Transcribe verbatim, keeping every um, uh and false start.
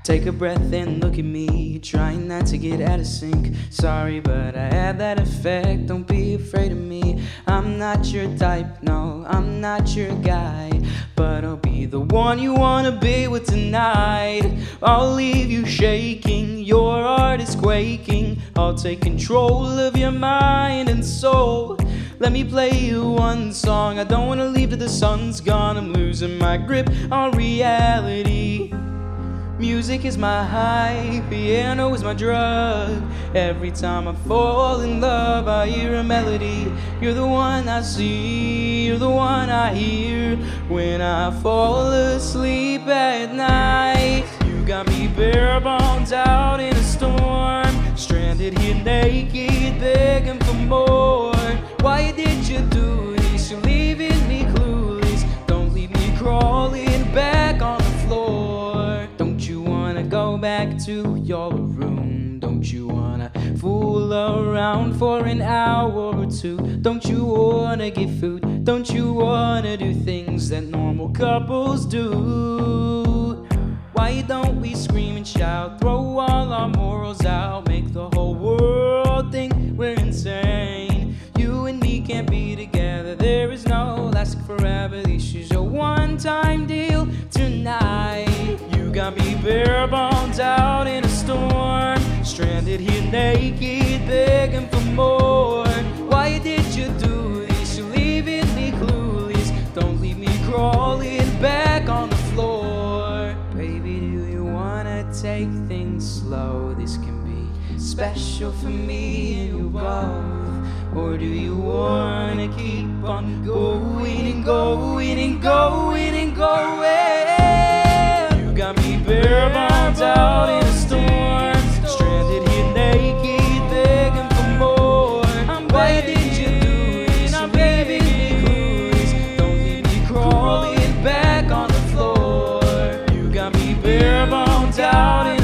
Take a breath and look at me, trying not to get out of sync. Sorry, but I have that effect, don't be afraid of me. I'm not your type, no, I'm not your guy, but I'll be the one you wanna be with tonight. I'll leave you shaking, your heart is quaking. I'll take control of your mind and soul. Let me play you one song, I don't wanna leave till the sun's gone. I'm losing my grip on reality. Music is my high, piano is my drug. Every time I fall in love, I hear a melody. You're the one I see, you're the one I hear when I fall asleep at night. You got me bare bones out in a storm, stranded here naked, begging for more. Why did you do this? You're leaving me clueless. Don't leave me crawling back on the floor. Don't you wanna go back to your room? Don't you wanna fool around for an hour or two? Don't you wanna get food? Don't you wanna do things that normal couples do? Why don't we scream and shout, throw all our morals out, make the whole world think we're insane? You and me can't be together, there is no lasting forever. This is a one-time deal tonight. You got me bare bones out in a storm, stranded here naked, begging for more. Why did you do this? You're leaving me clueless. Don't leave me crawling back on the floor. Baby, do you wanna take things slow? This can be special for me and you both. Or do you wanna keep on going and going and going and going? You got me bare bones out in a storm, stranded here naked, begging for more. Why did you do this? You're leaving me clueless. Don't leave me crawling back on the floor. You got me bare bones out in